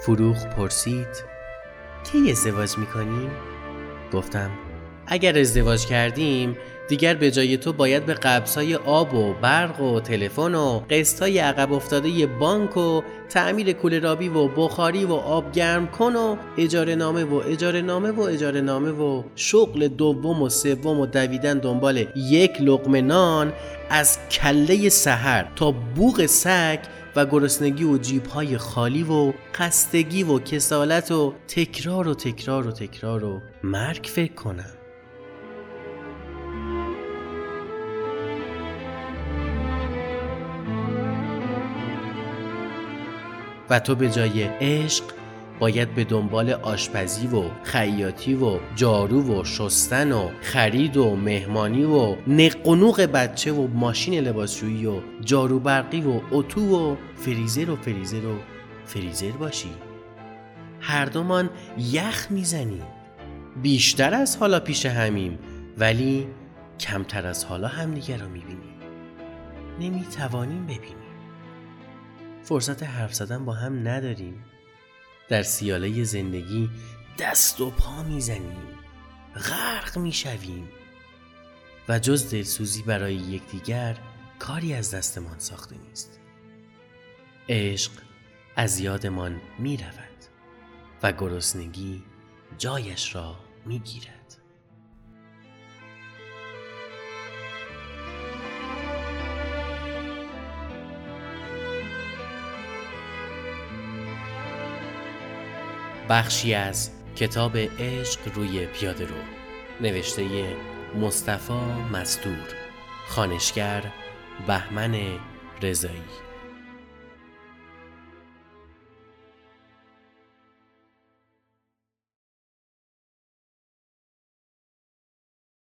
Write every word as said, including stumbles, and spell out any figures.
فروغ پرسید کی ازدواج میکنیم؟ گفتم اگر ازدواج کردیم دیگر به جای تو باید به قبض‌های آب و برق و تلفن و قسط‌های عقب افتاده بانک و تعمیر کولرآبی و بخاری و آب گرم کن و اجاره نامه و اجاره نامه و اجاره نامه و شغل دوم و سوم و دویدن دنبال یک لقمه نان از کله سحر تا بوق سگ و گرسنگی و جیب‌های خالی و خستگی و کسالت و تکرار و تکرار و تکرار و مرگ فکر کنم. و تو به جای عشق باید به دنبال آشپزی و خیاطی و جارو و شستن و خرید و مهمانی و نق و نوق بچه و ماشین لباسشویی و جارو برقی و اتو و فریزر و فریزر و فریزر باشی. هر دومان یخ میزنیم، بیشتر از حالا پیش همیم ولی کمتر از حالا همدیگر رو میبینیم. نمیتوانیم ببینیم، فرصت حرف زدن با هم نداریم، در سیاله زندگی دست و پا میزنیم، غرق میشویم و جز دلسوزی برای یکدیگر کاری از دستمان ساخته نیست. عشق از یادمان میرود و گرسنگی جایش را میگیرد. بخشی از کتاب عشق روی پیاده رو، نوشته مصطفی مستور، خوانشگر بهمن رضایی.